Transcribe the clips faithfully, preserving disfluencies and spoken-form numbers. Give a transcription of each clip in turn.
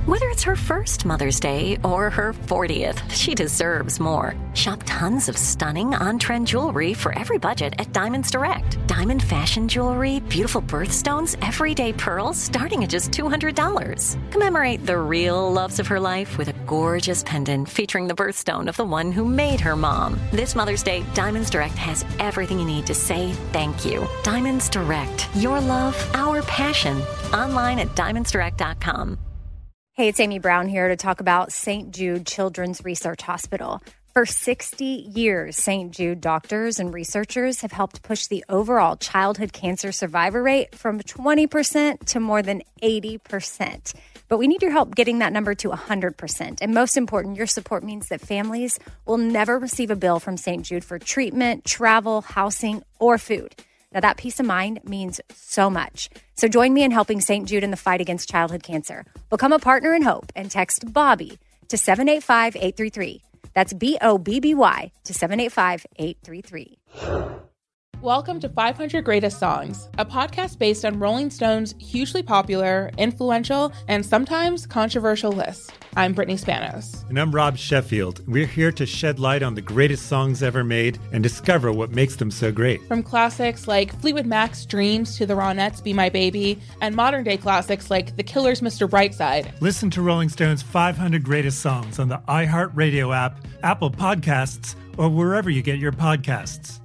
Whether it's her first Mother's Day or her fortieth, she deserves more. Shop tons of stunning on-trend jewelry for every budget at Diamonds Direct. Diamond fashion jewelry, beautiful birthstones, everyday pearls starting at just two hundred dollars. Commemorate the real loves of her life with a gorgeous pendant featuring the birthstone of the one who made her mom. This Mother's Day, Diamonds Direct has everything you need to say thank you. Diamonds Direct. Your love, our passion. Online at diamonds direct dot com. Hey, it's Amy Brown here to talk about Saint Jude Children's Research Hospital. For sixty years, Saint Jude doctors and researchers have helped push the overall childhood cancer survivor rate from twenty percent to more than eighty percent. But we need your help getting that number to one hundred percent. And most important, your support means that families will never receive a bill from Saint Jude for treatment, travel, housing, or food. Now, that peace of mind means so much. So join me in helping Saint Jude in the fight against childhood cancer. Become a partner in hope and text Bobby to seven eight five, eight three three. That's B O B B Y to seven eight five, eight three three. Welcome to five hundred Greatest Songs, a podcast based on Rolling Stone's hugely popular, influential, and sometimes controversial list. I'm Brittany Spanos. And I'm Rob Sheffield. We're here to shed light on the greatest songs ever made and discover what makes them so great. From classics like Fleetwood Mac's Dreams to the Ronettes' Be My Baby, and modern-day classics like The Killers' Mister Brightside. Listen to Rolling Stone's five hundred Greatest Songs on the iHeartRadio app, Apple Podcasts, or wherever you get your podcasts.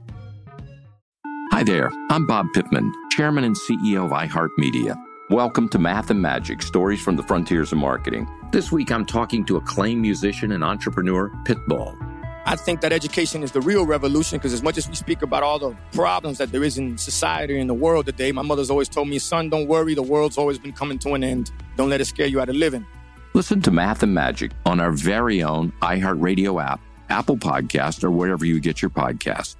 Hi there, I'm Bob Pittman, Chairman and C E O of iHeartMedia. Welcome to Math and Magic, Stories from the Frontiers of Marketing. This week I'm talking to acclaimed musician and entrepreneur, Pitbull. I think that education is the real revolution, because as much as we speak about all the problems that there is in society and the world today, my mother's always told me, son, don't worry, the world's always been coming to an end. Don't let it scare you out of living. Listen to Math and Magic on our very own iHeartRadio app, Apple Podcast, or wherever you get your podcasts.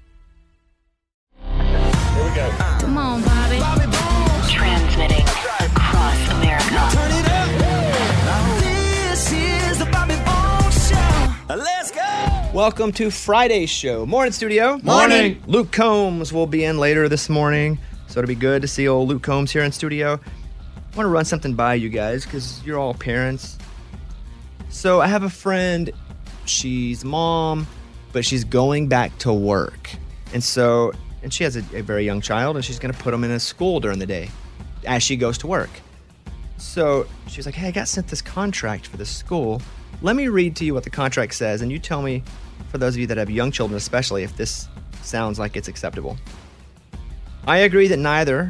Here we go. Come on, Bobby. Bobby Bones. Transmitting across America. Turn it up. This is the Bobby Bones Show. Let's go. Welcome to Friday's show. Morning, studio. Morning. Luke Combs will be in later this morning, so it'll be good to see old Luke Combs here in studio. I want to run something by you guys because you're all parents. So I have a friend. She's mom, but she's going back to work. And so... And she has a, a very young child, and she's going to put him in a school during the day as she goes to work. So she's like, hey, I got sent this contract for this school. Let me read to you what the contract says, and you tell me, for those of you that have young children especially, if this sounds like it's acceptable. I agree that neither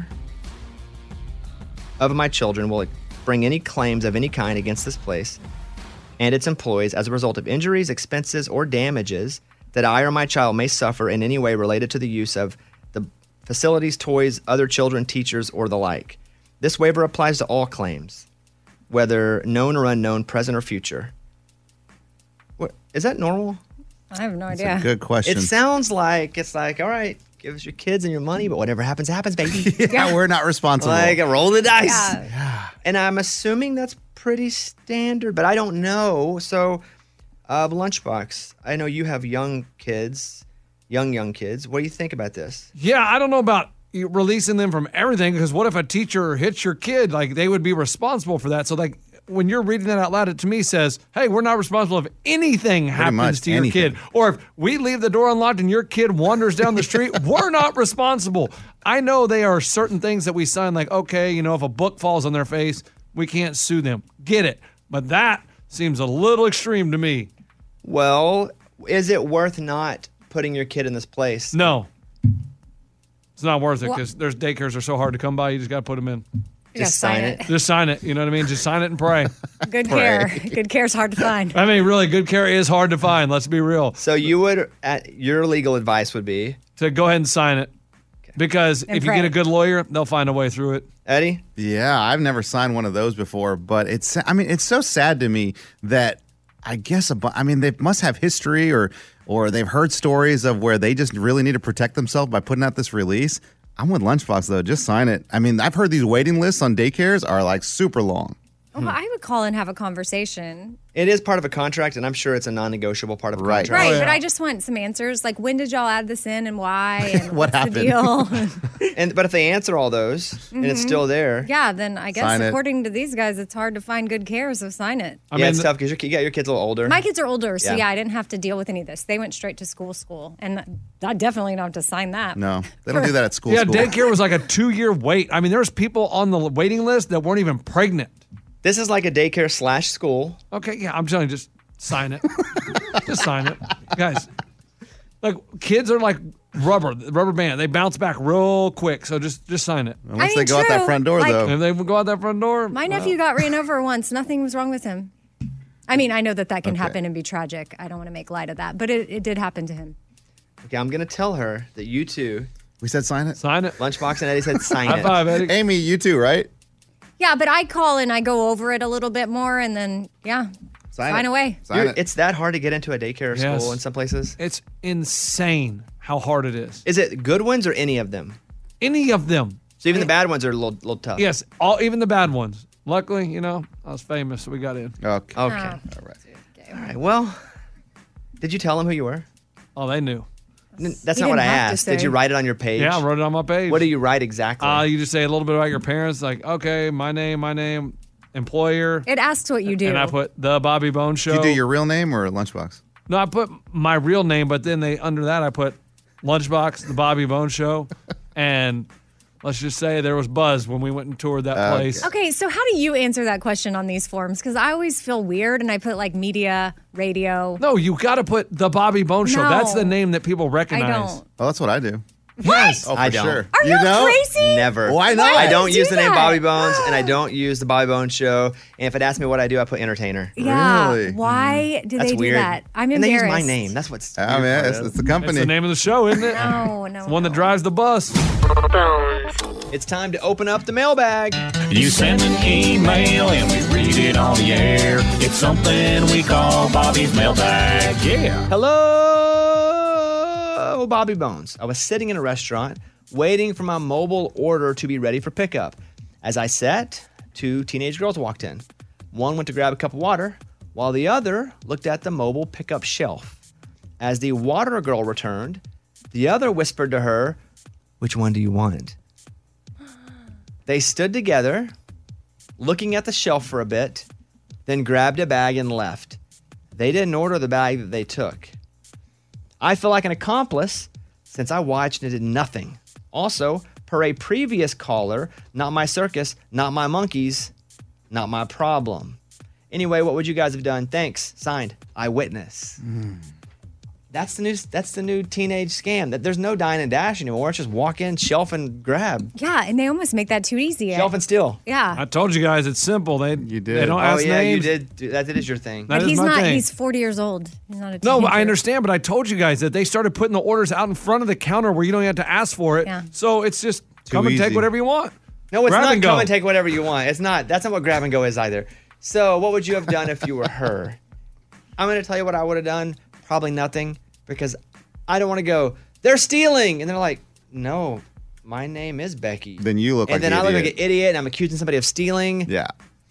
of my children will bring any claims of any kind against this place and its employees as a result of injuries, expenses, or damages that I or my child may suffer in any way related to the use of the facilities, toys, other children, teachers, or the like. This waiver applies to all claims, whether known or unknown, present or future. What, is that normal? I have no That's idea. a good question. It sounds like it's like, all right, give us your kids and your money, but whatever happens, happens, baby. yeah, we're not responsible. Like, roll the dice. Yeah. yeah. And I'm assuming that's pretty standard, but I don't know. So... Uh, Lunchbox, I know you have young kids, young, young kids. What do you think about this? Yeah, I don't know about releasing them from everything, because what if a teacher hits your kid? Like, they would be responsible for that. So, like, when you're reading that out loud, it to me says, hey, we're not responsible if anything happens much, to your anything. kid. Or if we leave the door unlocked and your kid wanders down the street, we're not responsible. I know there are certain things that we sign, like, okay, you know, if a book falls on their face, we can't sue them. Get it. But that seems a little extreme to me. Well, is it worth not putting your kid in this place? No. It's not worth it, because there's daycares are so hard to come by. You just got to put them in. You just sign it. Just sign it. You know what I mean? Just sign it and pray. Good care. Good care is hard to find. I mean, really, good care is hard to find. Let's be real. So you would, at your legal advice would be? To go ahead and sign it. Okay. Because and if pray. You get a good lawyer, they'll find a way through it. Eddie? Yeah, I've never signed one of those before, but it's, I mean, it's so sad to me that I guess, I mean, they must have history or or they've heard stories of where they just really need to protect themselves by putting out this release. I'm with Lunchbox, though. Just sign it. I mean, I've heard these waiting lists on daycares are like super long. Oh, well, I would call and have a conversation. It is part of a contract, and I'm sure it's a non-negotiable part of a Right. contract. Right, Oh, yeah. but I just want some answers. Like, when did y'all add this in and why? And What what's the happened? deal? And but if they answer all those and it's still there, yeah, then I guess Sign it. according to these guys, it's hard to find good care, so sign it. I yeah, mean, it's tough because your, yeah, your kid's a little older. My kids are older, so Yeah. yeah. I didn't have to deal with any of this. They went straight to school, school, and I definitely don't have to sign that. No, they don't do that at school. yeah, school. daycare was like a two-year wait. I mean, there was people on the waiting list that weren't even pregnant. This is like a daycare slash school. Okay, yeah, I'm telling you, just sign it. Just sign it. Guys, like, kids are like rubber, rubber band. They bounce back real quick, so just just sign it. Once I mean, they go out that true. front door, Like- though. If they go out that front door, My nephew got ran over once. Nothing was wrong with him. I mean, I know that that can Okay. happen and be tragic. I don't want to make light of that, but it, it did happen to him. Okay, I'm gonna tell her that you two, We said sign it. sign it. Lunchbox and Eddie said sign High it. five, Eddie. Amy, you too, right? Yeah, but I call and I go over it a little bit more, and then yeah, Sign sign it. away. Sign You're- it. It's that hard to get into a daycare Yes. school in some places. It's insane how hard it is. Is it good ones or any of them? Any of them. So even the bad ones are a little, little tough. Yes, all even the bad ones. Luckily, you know, I was famous, so we got in. Okay. Oh. Okay. All right. All right. Well, did you tell them who you were? Oh, they knew. N- That's He not what I didn't have to asked. Did say. you write it on your page? Yeah, I wrote it on my page. What do you write exactly? Uh, you just say a little bit about your parents, like, okay, my name, my name, employer. It asks what you do. And I put the Bobby Bones Show. Did you do your real name or Lunchbox? No, I put my real name, but then they under that I put Lunchbox, the Bobby Bones Show, and let's just say there was buzz when we went and toured that Okay. place. Okay, so how do you answer that question on these forms? Because I always feel weird, and I put like media, radio. No, you got to put the Bobby Bones Show. No. That's the name that people I recognize. don't. Oh, that's what I do. Yes. Oh, for I don't. sure. Are you, know? crazy? Never. Why not? I would don't you use do the name that? Bobby Bones, and I don't use the Bobby Bones Show. And if it asks me what I do, I put entertainer. Yeah. Really? Why do That's they do weird. that? I'm and they use embarrassed. my name. That's what's. I mean, weird part it's, of it. it's the That's company. the name of the show, isn't it? No, no. It's the one no. that drives the bus. It's time to open up the mailbag. You send an email and we read it on the air. It's something we call Bobby's mailbag. Yeah. Hello, Bobby Bones. I was sitting in a restaurant waiting for my mobile order to be ready for pickup. As I sat, two teenage girls walked in. One went to grab a cup of water, while the other looked at the mobile pickup shelf. As the water girl returned, the other whispered to her, "Which one do you want?" They stood together, looking at the shelf for a bit, then grabbed a bag and left. They didn't order the bag that they took. I feel like an accomplice since I watched and did nothing. Also, per a previous caller, not my circus, not my monkeys, not my problem. Anyway, what would you guys have done? Thanks. Signed, Eyewitness. That's the new. That's the new teenage scam. That there's no dine and dash anymore. It's just walk in, shelf and grab, Yeah, and they almost make that too easy. shelf and steal. Yeah. I told you guys it's simple. They You did. They don't Oh ask yeah, names. you did. do- That, that is your thing. That But is he's my not, thing. he's forty years old. He's not a No, teenager. I understand, but I told you guys that they started putting the orders out in front of the counter where you don't have to ask for it. Yeah. So it's just come and take easy. whatever you want. No, it's Grab not and go. come and take whatever you want. It's not. That's not what grab and go is either. So, what would you have done if you were her? I'm going to tell you what I would have done. Probably nothing, because I don't want to go, they're stealing. And they're like, no, my name is Becky. Then you look and like then the I look idiot. like an idiot and I'm accusing somebody of stealing. Yeah.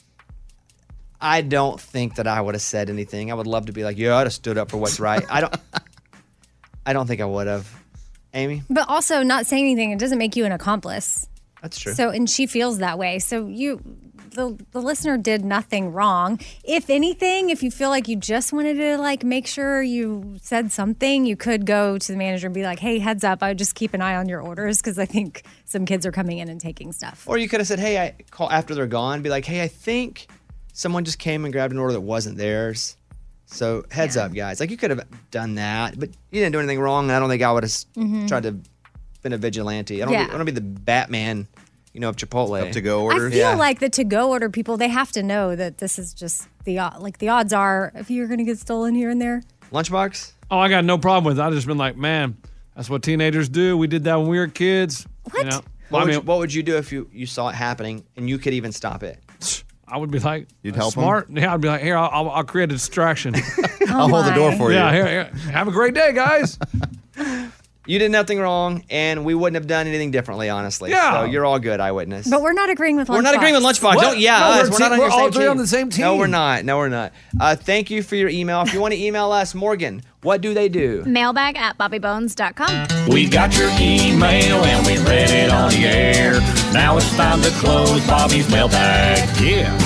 I don't think that I would have said anything. I would love to be like, yeah, I'd have stood up for what's right. I don't I don't think I would have. Amy? But also, not saying anything, it doesn't make you an accomplice. That's true. So, and she feels that way. So you, the the listener did nothing wrong. If anything, if you feel like you just wanted to like make sure you said something, you could go to the manager and be like, "Hey, heads up, I would just keep an eye on your orders because I think some kids are coming in and taking stuff." Or you could have said, hey, I call after they're gone, be like, hey, I think someone just came and grabbed an order that wasn't theirs. So heads up, guys. Like you could have done that, but you didn't do anything wrong. And I don't think I would have Mhm. tried to been a vigilante. I don't. Yeah. Be, I don't be the Batman, you know, of Chipotle. Up to go I orders. feel like the to-go order people, they have to know that this is just the odd- like the odds are if you're going to get stolen here and there. Lunchbox? Oh, I got no problem with it. I just been like, man, that's what teenagers do. We did that when we were kids. What? You know? What, I would mean, you, what would you do if you, you saw it happening and you could even stop it? I would be like, You'd uh, help 'em? smart. Yeah, I'd be like, here, I'll, I'll, I'll create a distraction. I'll hold the door for yeah, you. here, here. Have a great day, guys. You did nothing wrong, and we wouldn't have done anything differently, honestly. Yeah. So you're all good, Eyewitness. But we're not agreeing with Lunchbox. We're not agreeing with Lunchbox. What? Don't, yeah, No, us. we're We're, te- not on we're your all same three team. on the same team. No, we're not. No, we're not. Uh, thank you for your email. If you want to email us, Morgan, what do they do? Mailbag at bobby bones dot com. We got your email and we read it on the air. Now it's time to close Bobby's mailbag. Yeah.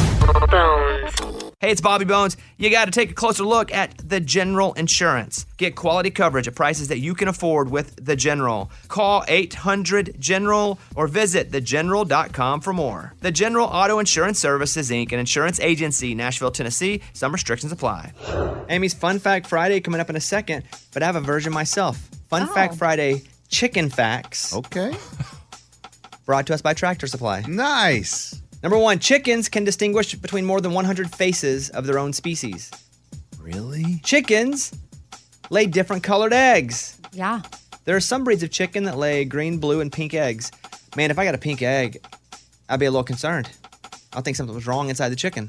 Hey, it's Bobby Bones. You got to take a closer look at The General Insurance. Get quality coverage at prices that you can afford with The General. Call eight hundred general or visit the general dot com for more. The General Auto Insurance Services, Incorporated, an insurance agency, Nashville, Tennessee. Some restrictions apply. Amy's Fun Fact Friday coming up in a second, but I have a version myself. Fun Oh. Fact Friday Chicken Facts. Okay. Brought to us by Tractor Supply. Nice. Number one, chickens can distinguish between more than one hundred faces of their own species. Really? Chickens lay different colored eggs. Yeah. There are some breeds of chicken that lay green, blue, and pink eggs. Man, if I got a pink egg, I'd be a little concerned. I think something was wrong inside the chicken.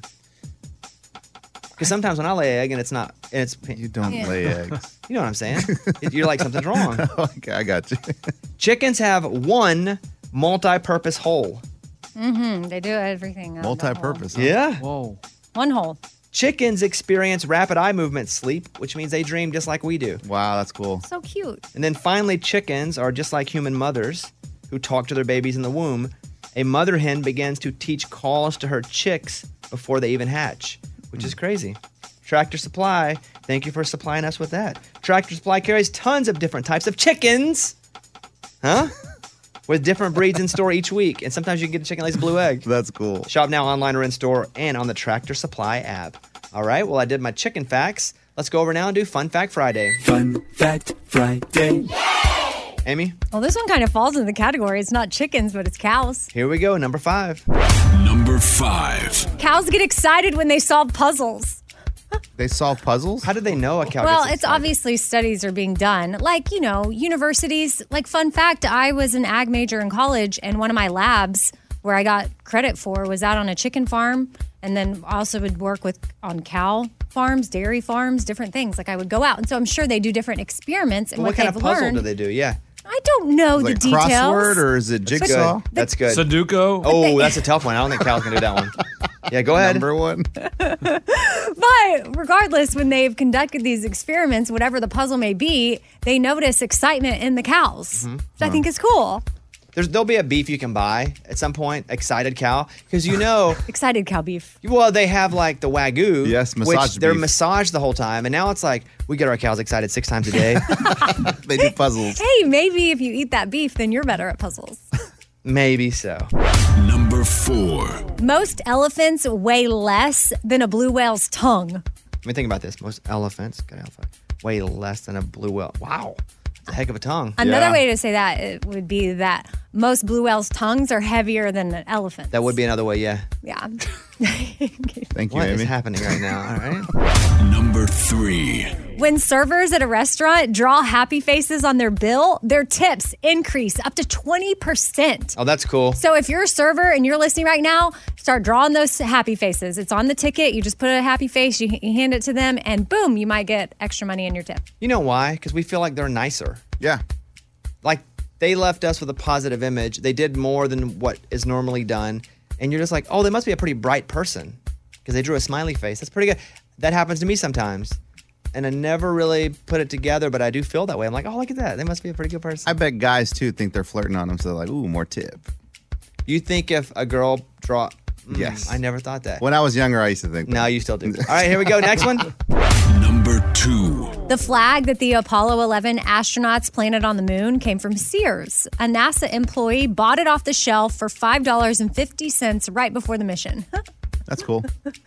Because sometimes when I lay an egg and it's not, and it's pink. You don't Yeah. lay eggs. You know what I'm saying? You're like, something's wrong. Okay, I got you. Chickens have one multi-purpose hole. Mm-hmm. They do everything. on the Multi-purpose. huh? Yeah. Whoa. hole. One hole. Chickens experience rapid eye movement sleep, which means they dream just like we do. Wow, that's cool. So cute. And then finally, chickens are just like human mothers who talk to their babies in the womb. A mother hen begins to teach calls to her chicks before they even hatch, which is crazy. Tractor Supply, thank you for supplying us with that. Tractor Supply carries tons of different types of chickens. Huh? With different breeds in store each week. And sometimes you can get a chicken that lays a blue egg. That's cool. Shop now online or in store and on the Tractor Supply app. All right, well, I did my chicken facts. Let's go over now and do Fun Fact Friday. Fun Fact Friday. Amy, Well, this one kind of falls into the category. It's not chickens, but it's cows. here we go. Number five. Number five. Cows get excited when they solve puzzles. They solve puzzles? How did they know a cow Well, gets it's excited? obviously studies are being done. Like, you know, universities, like fun fact, I was an ag major in college and one of my labs where I got credit for was out on a chicken farm and then also would work with on cow farms, dairy farms, different things. Like I would go out. And so I'm sure they do different experiments and Well, what, what kind they've of puzzle learned. do they do? Yeah. I don't know Like the details. crossword or is it That's jigsaw? good. That's good. Sudoku. Oh, that's a tough one. I don't think cows can do that one. Yeah, go ahead. Number one. But regardless, when they've conducted these experiments, whatever the puzzle may be, they notice excitement in the cows, Mm-hmm. which I think is cool. There's, there'll be a beef you can buy at some point, excited cow, because you know, Excited cow beef. well, they have like the Wagyu. Yes, which massaged they're beef. massaged the whole time. And now it's like, we get our cows excited six times a day. They do puzzles. Hey, maybe if you eat that beef, then you're better at puzzles. Maybe so. Number four. Most elephants weigh less than a blue whale's tongue. Let me think about this. Most elephants, good elephant, weigh less than a blue whale. Wow. That's a heck of a tongue. Another Yeah. way to say that it would be that most blue whales' tongues are heavier than an elephant. That would be another way, yeah. Yeah. Thank you, What is Amy. happening right now? All right. Number three. When servers at a restaurant draw happy faces on their bill, their tips increase up to twenty percent. Oh, that's cool. So if you're a server and you're listening right now, start drawing those happy faces. It's on the ticket. You just put a happy face, you, you hand it to them, and boom, you might get extra money in your tip. You know why? Because we feel like they're nicer. Yeah. Like they left us with a positive image. They did more than what is normally done. And you're just like, oh, they must be a pretty bright person because they drew a smiley face. That's pretty good. That happens to me sometimes. And I never really put it together, but I do feel that way. I'm like, oh, look at that. They must be a pretty good person. I bet guys, too, think they're flirting on them, so they're like, ooh, more tip. You think if a girl draw... Mm, Yes. I never thought that. When I was younger, I used to think that. No, you still do. All right, here we go. Next one. Number two. The flag that the Apollo eleven astronauts planted on the moon came from Sears. A NASA employee bought it off the shelf for five dollars and fifty cents right before the mission. That's cool.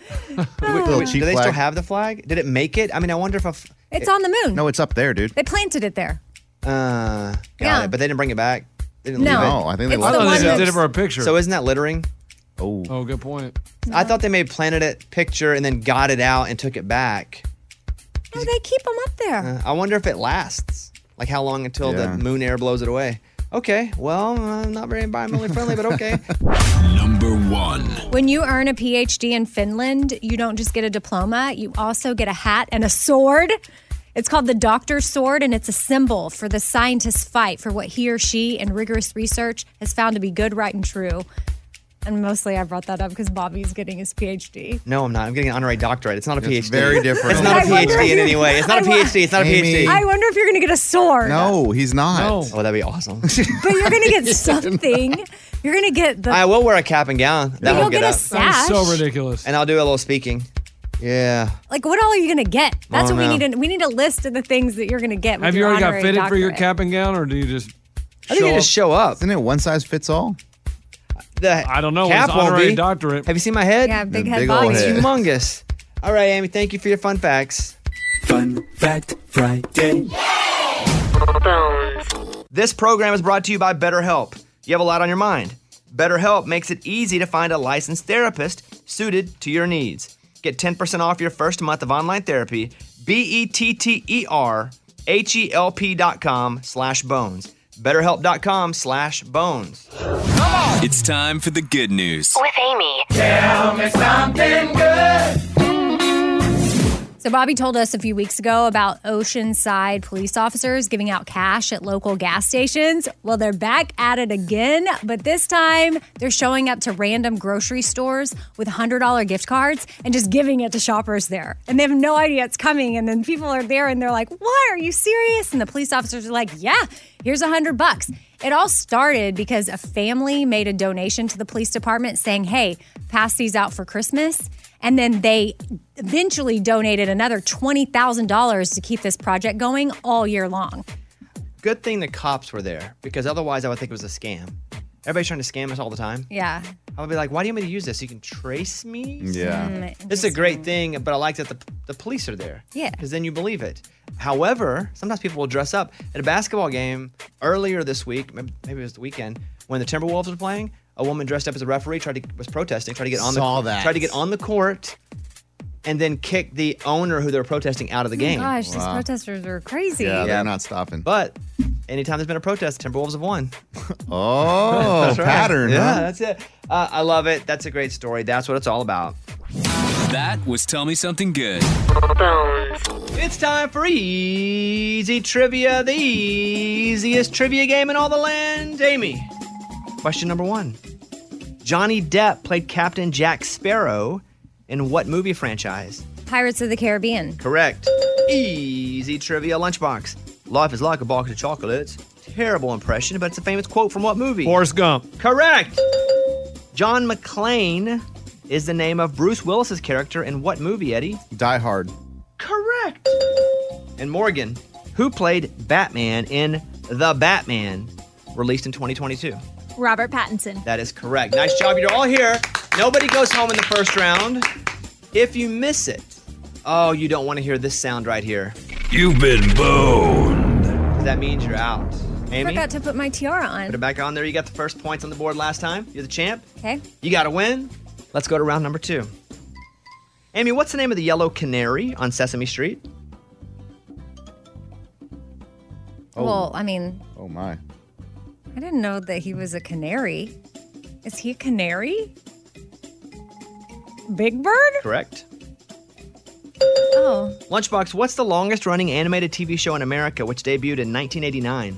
Little cheap do they flag. still have the flag? Did it make it? I mean, I wonder if a... f- It's on the moon. No, it's up there, dude. They planted it there. Uh, got Yeah. it. But they didn't bring it back. They didn't No. leave it. No, I think they It's left the it one They there. did it for a picture. So isn't that littering? Oh. oh, good point. I thought they made planted it picture and then got it out and took it back. No, they keep them up there. Uh, I wonder if it lasts. Like how long until Yeah. the moon air blows it away. Okay, well, uh, not very environmentally friendly, but okay. Number one. When you earn a P H D in Finland, you don't just get a diploma, you also get a hat and a sword. It's called the Doctor's Sword, and it's a symbol for the scientist's fight for what he or she, in rigorous research, has found to be good, right, and true. And mostly I brought that up because Bobby's getting his P H D. No, I'm not. I'm getting an honorary doctorate. It's not a It's P H D. very different. It's not a I P H wonder D if in you- any way. It's not a I wa- P H D. It's not a Amy. P H D. I wonder if you're going to get a sword. No, he's not. No. Oh, that'd be awesome. But you're going to get something. You're going to get the... I will wear a cap and gown. That You'll won't get get a up. sash. That's so ridiculous. And I'll do a little speaking. Yeah. Like, what all are you going to get? That's Oh, what we no. need. To, we need a list of the things that you're going to get with Have you your already got honorary fitted for your doctorate. cap and gown, or do you just I think show you up? just show up. Isn't it one size fits all? The I don't know. cap It's won't honorary be. doctorate. Have you seen my head? Yeah, big The head big Bobby. old It's head. humongous. All right, Amy, thank you for your fun facts. Fun Fact Friday. This program is brought to you by BetterHelp. You have a lot on your mind. BetterHelp makes it easy to find a licensed therapist suited to your needs. Get ten percent off your first month of online therapy. B E T T E R H E L P dot com slash bones. BetterHelp dot com slash bones. It's time for the good news. With Amy. Tell me something good. So Bobby told us a few weeks ago about Oceanside police officers giving out cash at local gas stations. Well, they're back at it again, but this time they're showing up to random grocery stores with one hundred dollars gift cards and just giving it to shoppers there. And they have no idea it's coming. And then people are there and they're like, what? Are you serious? And the police officers are like, yeah, here's a hundred bucks. It all started because a family made a donation to the police department saying, hey, pass these out for Christmas. And then they eventually donated another twenty thousand dollars to keep this project going all year long. Good thing the cops were there, because otherwise I would think it was a scam. Everybody's trying to scam us all the time. Yeah. I would be like, why do you want me to use this? So you can trace me? Yeah. Mm, This is a great thing, but I like that the, the police are there. Yeah. Because then you believe it. However, sometimes people will dress up. At a basketball game earlier this week, maybe maybe it was the weekend, when the Timberwolves were playing, a woman dressed up as a referee tried to was protesting, tried to get on Saw the that. tried to get on the court, and then kicked the owner who they were protesting out of the game. Gosh, these Wow. protesters are crazy. Yeah, Yeah. they're not stopping. But anytime there's been a protest, Timberwolves have won. Oh, That's right. pattern, Yeah, huh? that's it. Uh, I love it. That's a great story. That's what it's all about. That was Tell Me Something Good. It's time for Easy Trivia, the easiest trivia game in all the land. Amy, question number one. Johnny Depp played Captain Jack Sparrow in what movie franchise? Pirates of the Caribbean. Correct. Easy Trivia Lunchbox. Life is like a box of chocolates. Terrible impression, but it's a famous quote from what movie? Forrest Gump. Correct. John McClane is the name of Bruce Willis's character in what movie, Eddie? Die Hard. Correct. And Morgan, who played Batman in The Batman, released in twenty twenty-two? Robert Pattinson. That is correct. Nice job. You're all here. Nobody goes home in the first round. If you miss it, oh, you don't want to hear this sound right here. You've been boned. That means you're out. I Amy, forgot to put my tiara on. put it back on there. You got the first points on the board last time. You're the champ. Okay. You got to win. Let's go to round number two. Amy, what's the name of the yellow canary on Sesame Street? Oh. Well, I mean, Oh, my. I didn't know that he was a canary. Is he a canary? Big Bird? Correct. Oh, Lunchbox, what's the longest running animated T V show in America, which debuted in nineteen eighty-nine?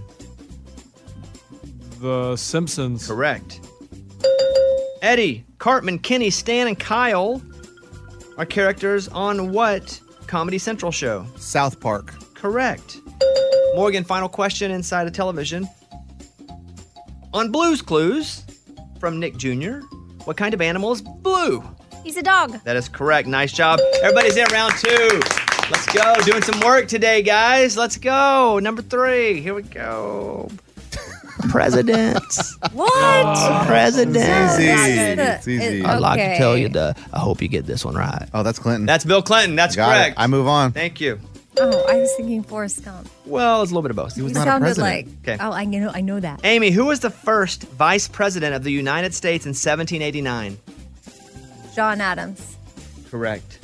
The Simpsons. Correct. Eddie, Cartman, Kenny, Stan, and Kyle are characters on what Comedy Central show? South Park. Correct. Morgan, final question inside of television. On Blue's Clues, from Nick Junior, what kind of animal is blue? He's a dog. That is correct. Nice job. Everybody's in round two. Let's go. Doing some work today, guys. Let's go. Number three. Here we go. Presidents. what? Presidents. It's easy. That's It's the- easy. it- I'd like to okay. tell you the. I hope you get this one right. Oh, that's Clinton. That's Bill Clinton. That's Got it. correct. I move on. Thank you. Oh, I was thinking Forrest Gump. Well, it's a little bit of both. He was You not a sounded president. like. Okay. Oh, I know. I know that. Amy, who was the first vice president of the United States in seventeen eighty-nine? John Adams. Correct.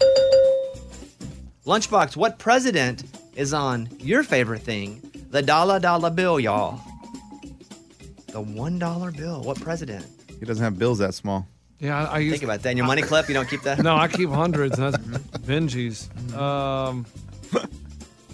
Lunchbox, what president is on your favorite thing, the dollar dollar bill, y'all? The one dollar bill. What president? He doesn't have bills that small. Yeah, I, I used Think about that. In your money clip, you don't keep that? No, I keep hundreds, and that's Benji's. Um,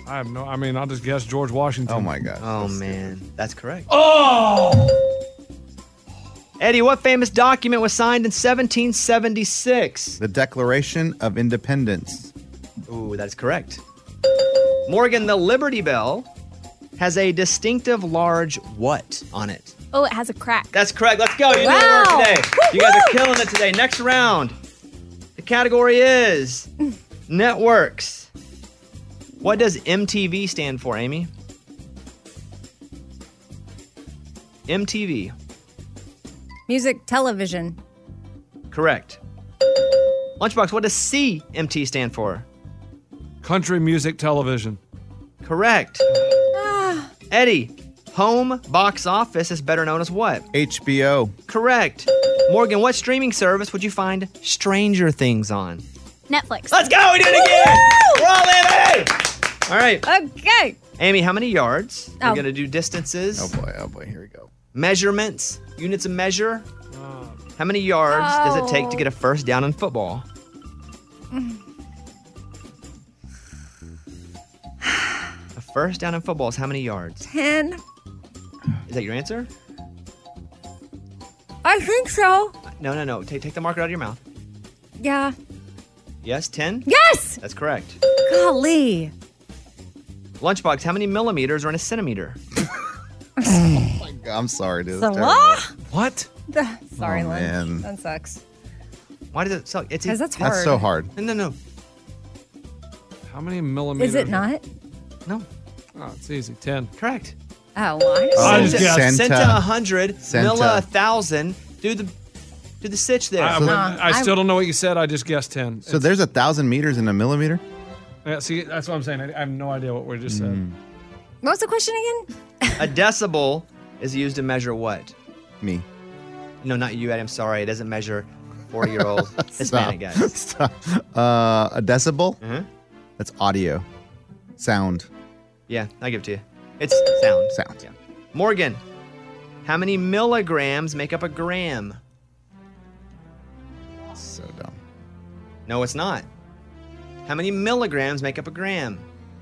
I have no. I mean, I'll just guess George Washington. Oh my God. Oh, man. That's correct. Oh. Eddie, what famous document was signed in seventeen seventy-six? The Declaration of Independence. Ooh, that's correct. Morgan, the Liberty Bell has a distinctive large what on it? Oh, it has a crack. That's correct. Let's go. You Wow. did work today. You guys are killing it today. Next round. The category is networks. What does M T V stand for, Amy? M T V. Music television. Correct. Lunchbox, what does C M T stand for? Country music television. Correct. Eddie, home box office is better known as what? H B O. Correct. Morgan, what streaming service would you find Stranger Things on? Netflix. Let's go. We did it again. We're all in, baby. All right. Okay. Amy, how many yards? Oh. We're going to do distances. Oh boy, oh boy, here we go. Measurements, units of measure. How many yards does it take to get a first down in football? A first down in football is how many yards? Ten. Is that your answer? I think so. No, no, no. Take, take the marker out of your mouth. Yeah. Yes, ten? Yes! That's correct. Golly. Lunchbox, how many millimeters are in a centimeter? Oh my God, I'm sorry, dude. So That's what? What? Sorry, Oh, Lynn. man. That sucks. Why does it suck? It's Because that's hard. That's so hard. No, no, no. How many millimeters? Is it not? No. Oh, it's easy. Ten. Correct. Oh, why? Oh, I just Centa, guessed. centa Centa. a hundred, Centa. milla a thousand. Do the do the sitch there. I, I, So- wouldn't- I Uh, still don't know what you said. I just guessed ten. So there's a thousand meters in a millimeter? Yeah, see, that's what I'm saying. I, I have no idea what we just said. Mm. What was the question again? A decibel is used to measure what? Me. No, not you, Eddie. I'm sorry. It doesn't measure four-year-old Hispanic Stop. guys. Stop. Uh, a decibel? Uh-huh. That's audio. Sound. Yeah, I give it to you. It's sound. Sound. Yeah. Morgan, how many milligrams make up a gram? So dumb. No, it's not. How many milligrams make up a gram?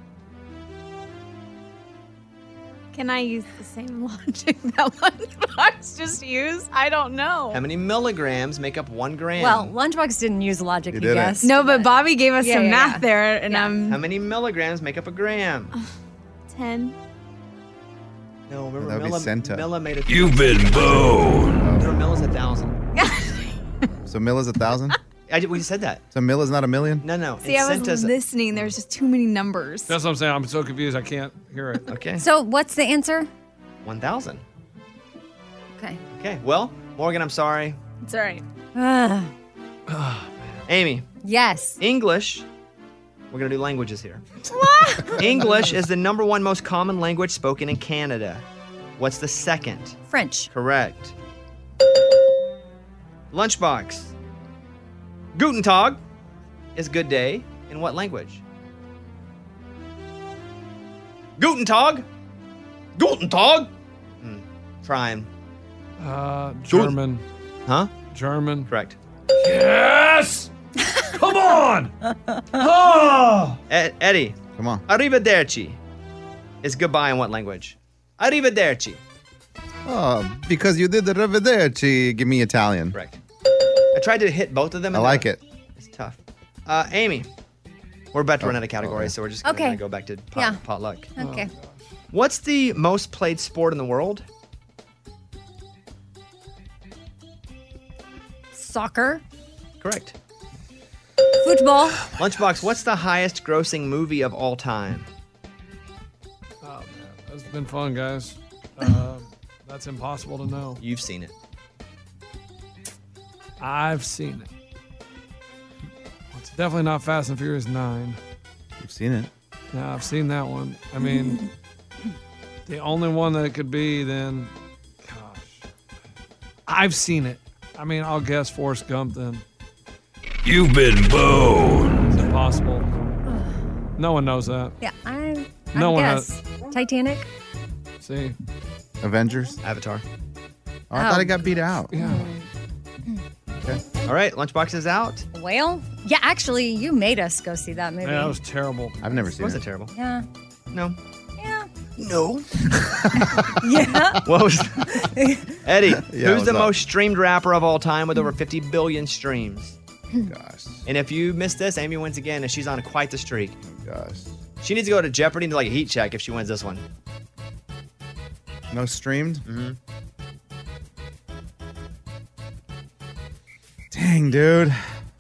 Can I use the same logic that Lunchbox just used? I don't know. How many milligrams make up one gram? Well, Lunchbox didn't use logic, You he didn't. guessed. No, but Bobby gave us Yeah, some yeah, math yeah. there, and Yeah. I'm How many milligrams make up a gram? ten. No, remember That would be milli- centa. millimeter. You've been boned. Remember milla's a thousand. So mill is a thousand? I did, we said that. So mill is not a million? No, no. See, and I was centa's- listening. There's just too many numbers. That's what I'm saying. I'm so confused. I can't hear it. Okay. So what's the answer? one thousand. Okay. Okay. Well, Morgan, I'm sorry. It's all right. Ugh. Amy, Yes. English. We're going to do languages here. English is the number one most common language spoken in Canada. What's the second? French. Correct. Lunchbox. Guten Tag is good day in what language? Guten Tag. Guten Tag. Hmm. Trying. Uh, German. Huh? German. Correct. Yes! Come on! Oh! Ed- Eddie. Come on. Arrivederci is goodbye in what language? Arrivederci. Oh, because you did the Arrivederci. Give me Italian. Correct. I tried to hit both of them. I and like they're- it. It's tough. Uh, Amy, we're about to run Oh, out of categories, okay. so we're just gonna, Okay. gonna go back to pot, Yeah. potluck. Okay. What's the most played sport in the world? Soccer. Correct. Football. Lunchbox, what's the highest grossing movie of all time? Oh, man. That's been fun, guys. Uh, that's impossible to know. You've seen it. I've seen it. It's definitely not Fast and Furious nine. You've seen it. Yeah, I've seen that one. I mean, the only one that it could be then, gosh. I've seen it. I mean, I'll guess Forrest Gump then. You've been boned. It's impossible. No one knows that. Yeah, I, I No one guess. Titanic. See? Avengers? Avatar. Oh, I Oh. thought it got beat out. Yeah. Okay. All right, Lunchbox is out. Whale. Yeah, actually, you made us go see that movie. Yeah, that was terrible. I've never It seen wasn't it. terrible. Yeah. No. Yeah. No. Yeah. What was Eddie, Yeah, who's what's the up? most streamed rapper of all time with over fifty billion streams? Gosh. And if you miss this, Amy wins again, and she's on quite the streak. Gosh. She needs to go to Jeopardy and do like a heat check if she wins this one. No streamed? Mm-hmm. Dang, dude.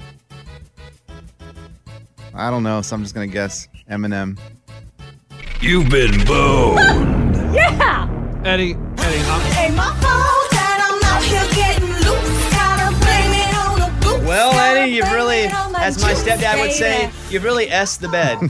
I don't know, so I'm just going to guess Eminem. You've been boned. Yeah. Eddie, Eddie, I'm, Ain't my fault that I'm out here getting loose. Gotta blame it on the boots. Well, Eddie, you've Gotta really, blame it on my as my juice, stepdad would say, baby. you've really S the bed.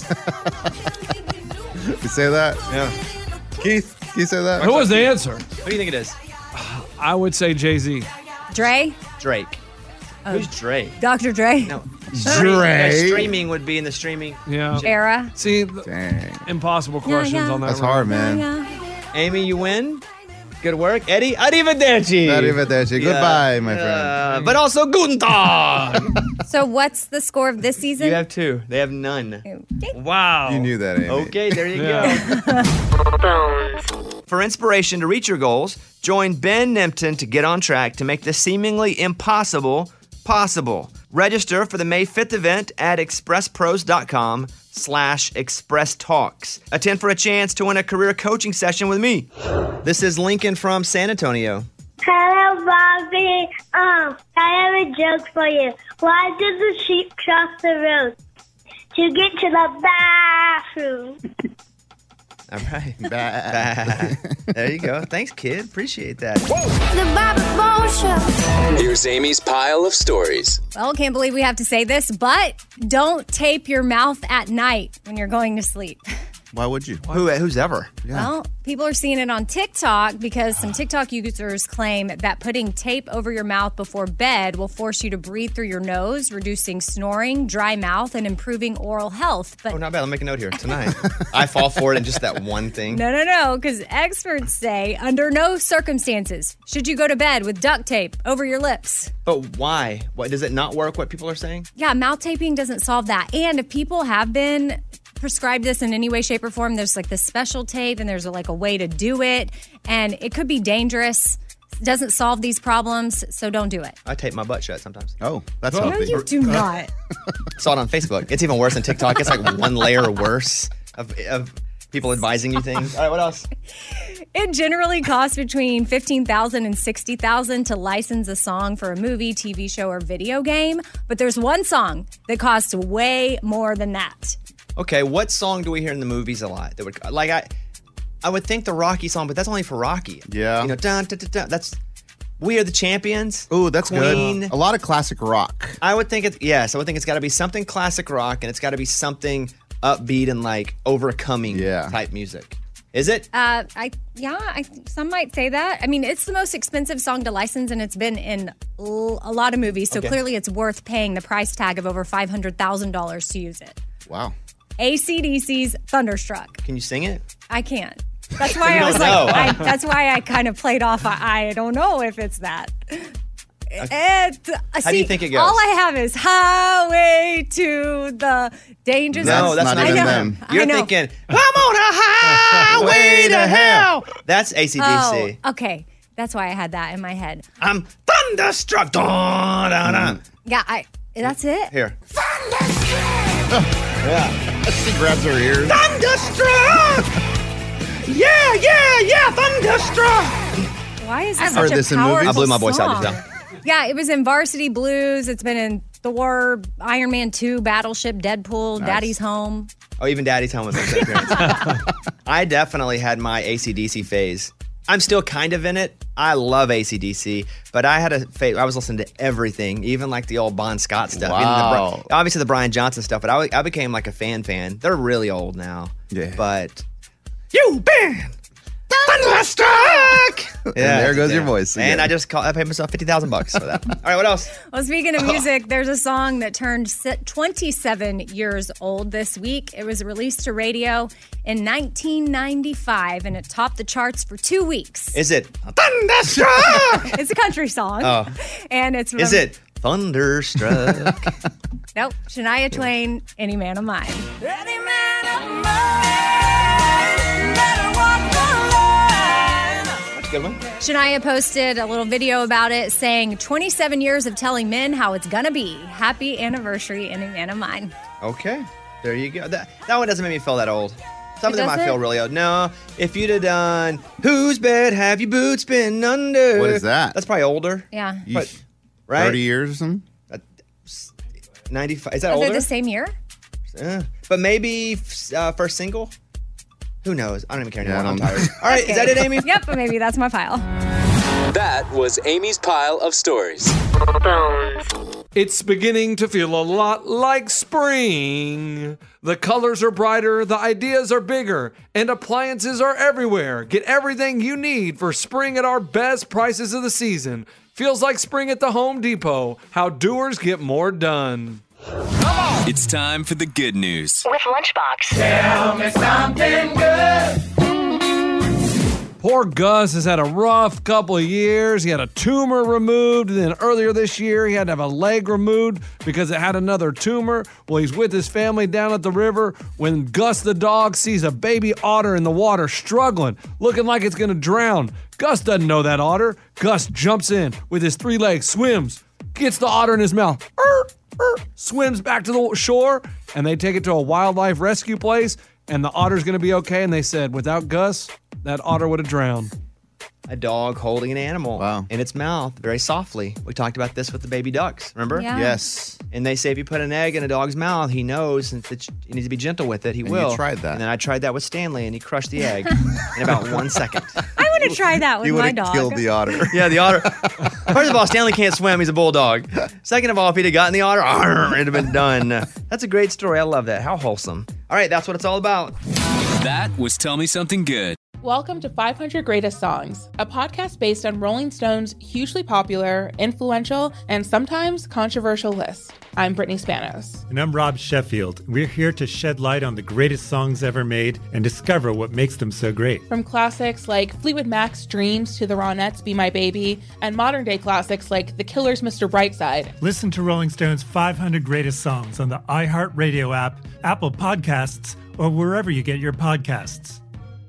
You say that? Yeah. Keith, can you say that? who was the answer? What do you think it is? I would say Jay-Z. Dre? Drake. Who's Drake? Doctor Dre? No. Dre. Yeah, streaming would be in the streaming. Yeah. Era? See, th- Dang. impossible questions yeah. on that. That's one. hard, man. Yeah. Amy, you win. Good work. Eddie, arrivederci. Arrivederci. Goodbye, my friend. Uh, but also guten Tag. So what's the score of this season? You have two. They have none. Okay. Wow. You knew that, Amy. Okay, there you Yeah. go. For inspiration to reach your goals, join Ben Nimpton to get on track to make the seemingly impossible possible. Register for the May fifth event at expresspros.com slash express talks. Attend for a chance to win a career coaching session with me. This is Lincoln from San Antonio. Hello, Bobby. Um, I have a joke for you. Why does the sheep cross the road? To get to the bathroom. All right. There you go. Thanks, kid. Appreciate that. The Bobby Bones Show. Here's Amy's pile of stories. Well, can't believe we have to say this, but don't tape your mouth at night when you're going to sleep. Why would you? Who, who's ever? Well, people are seeing it on TikTok because some TikTok users claim that putting tape over your mouth before bed will force you to breathe through your nose, reducing snoring, dry mouth, and improving oral health. But Oh, not bad. I'll make a note here tonight. I fall for it in just that one thing. no, no, no, because experts say under no circumstances should you go to bed with duct tape over your lips. But why? What, does it not work, what people are saying? Yeah, mouth taping doesn't solve that. And if people have been prescribed this in any way, shape, or form, there's like this special tape and there's a, like a way to do it. And it could be dangerous. It doesn't solve these problems, so don't do it. I tape my butt shut sometimes. Oh, that's No, healthy. you do not. Saw it on Facebook. It's even worse than TikTok. It's like one layer worse of, of people advising you things. All right, what else? It generally costs between fifteen thousand dollars and sixty thousand dollars to license a song for a movie, T V show, or video game. But there's one song that costs way more than that. Okay, what song do we hear in the movies a lot? That would like I, I would think the Rocky song, but that's only for Rocky. Yeah. You know, dun, dun, dun, dun, that's We Are the Champions. Ooh, that's Queen. good. A lot of classic rock. I would think it's yes. I would think it's got to be something classic rock, and it's got to be something upbeat and like overcoming Yeah. type music. Is it? Uh, I yeah, I, some might say that. I mean, it's the most expensive song to license, and it's been in l- a lot of movies. So Okay. clearly, it's worth paying the price tag of over five hundred thousand dollars to use it. Wow. A C D C's "Thunderstruck." Can you sing it? I can't. That's why You I was don't like, know. I, that's why I kind of played off. I, I don't know if it's that. It, uh, How see, do you think it goes? All I have is highway to the dangers. No, of- that's not I even know, them. I You're know. thinking, I'm on a highway to hell. That's A C D C. Oh, okay. That's why I had that in my head. I'm thunderstruck. Dun, dun, dun. Yeah, I. That's it. Here. Yeah. She grabs her ears. Thunderstruck! Yeah, yeah, yeah, thunderstruck! Why is I've this heard such this a in movies. powerful I blew my voice out song? just now. Yeah, it was in Varsity Blues. It's been in Thor, Iron Man two, Battleship, Deadpool, Nice. Daddy's Home. Oh, even Daddy's Home was makes an appearance. I definitely had my A C D C phase. I'm still kind of in it. I love A C D C, but I had a phase. I was listening to everything, even like the old Bon Scott stuff. Even the Wow. Bri- obviously the Brian Johnson stuff, but I, I became like a fan fan. They're really old now. Yeah. But you been thunderstruck. And there goes your voice And again. I just call, I paid myself fifty thousand bucks for that. All right, what else? Well, speaking of music, there's a song that turned se- twenty-seven years old this week. It was released to radio in nineteen ninety-five, and it topped the charts for two weeks. Is it thunderstruck? It's a country song. Oh. And it's from, Is it thunderstruck? Nope. Shania Twain, Any Man of Mine. Any man of mine. Good one. Shania posted a little video about it saying, twenty-seven years of telling men how it's gonna be. Happy anniversary, any man of mine. Okay, there you go. That, that one doesn't make me feel that old. Some It of them I doesn't? feel really old. No, if you'd have done, whose bed have your boots been under? What is that? That's probably older. Yeah. But, right? thirty years or something? ninety-five. Is that Are they older? the same year? Uh, but maybe uh, first single? Who knows? I don't even care Yeah, anymore. I I'm don't- tired. All right, is that it, Amy? Yep, but maybe that's my pile. That was Amy's pile of stories. It's beginning to feel a lot like spring. The colors are brighter, the ideas are bigger, and appliances are everywhere. Get everything you need for spring at our best prices of the season. Feels like spring at the Home Depot. How doers get more done. It's time for the good news. With Lunchbox. Tell me something good. Poor Gus has had a rough couple of years. He had a tumor removed, and then earlier this year he had to have a leg removed because it had another tumor. Well, he's with his family down at the river when Gus the dog sees a baby otter in the water struggling, looking like it's going to drown. Gus doesn't know that otter. Gus jumps in with his three legs, swims, gets the otter in his mouth, er, er, swims back to the shore, and they take it to a wildlife rescue place, and the otter's going to be okay. And they said, without Gus, that otter would have drowned. A dog holding an animal in its mouth very softly. We talked about this with the baby ducks, remember? Yeah. Yes. And they say if you put an egg in a dog's mouth, he knows and that you need to be gentle with it. He And you will. tried that. And then I tried that with Stanley, and he crushed the egg in about one second. I would have tried that with You my would've dog. Killed the otter. Yeah, the otter. First of all, Stanley can't swim. He's a bulldog. Second of all, if he'd have gotten the otter, arr, it'd have been done. That's a great story. I love that. How wholesome. All right, that's what it's all about. That was Tell Me Something Good. Welcome to five hundred Greatest Songs, a podcast based on Rolling Stone's hugely popular, influential, and sometimes controversial list. I'm Brittany Spanos. And I'm Rob Sheffield. We're here to shed light on the greatest songs ever made and discover what makes them so great. From classics like Fleetwood Mac's Dreams to the Ronettes' Be My Baby, and modern day classics like The Killer's Mister Brightside. Listen to Rolling Stone's five hundred Greatest Songs on the iHeartRadio app, Apple Podcasts, or wherever you get your podcasts.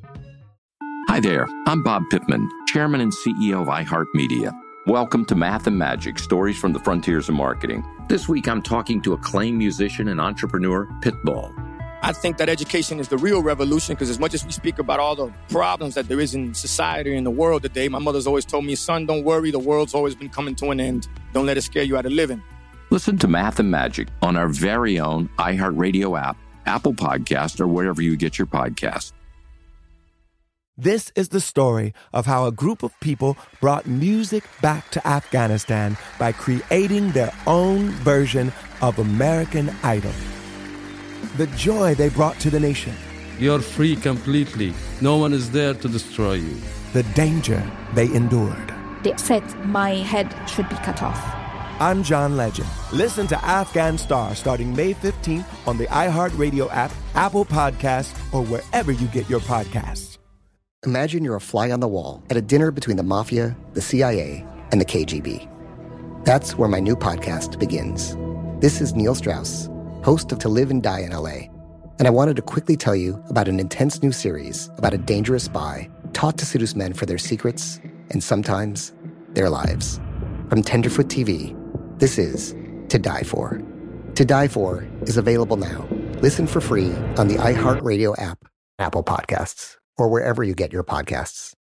Hi there, I'm Bob Pittman, Chairman and C E O of iHeartMedia. Welcome to Math and Magic, Stories from the Frontiers of Marketing. This week I'm talking to acclaimed musician and entrepreneur, Pitbull. I think that education is the real revolution because as much as we speak about all the problems that there is in society and the world today, my mother's always told me, son, don't worry, the world's always been coming to an end. Don't let it scare you out of living. Listen to Math and Magic on our very own iHeartRadio app, Apple Podcast, or wherever you get your podcasts. This is the story of how a group of people brought music back to Afghanistan by creating their own version of American Idol. The joy they brought to the nation. You're free completely. No one is there to destroy you. The danger they endured. They said my head should be cut off. I'm John Legend. Listen to Afghan Star starting May fifteenth on the iHeartRadio app, Apple Podcasts, or wherever you get your podcasts. Imagine you're a fly on the wall at a dinner between the Mafia, the C I A, and the K G B. That's where my new podcast begins. This is Neil Strauss, host of To Live and Die in L A, and I wanted to quickly tell you about an intense new series about a dangerous spy taught to seduce men for their secrets and sometimes their lives. From Tenderfoot T V, this is To Die For. To Die For is available now. Listen for free on the iHeartRadio app, Apple Podcasts, or wherever you get your podcasts.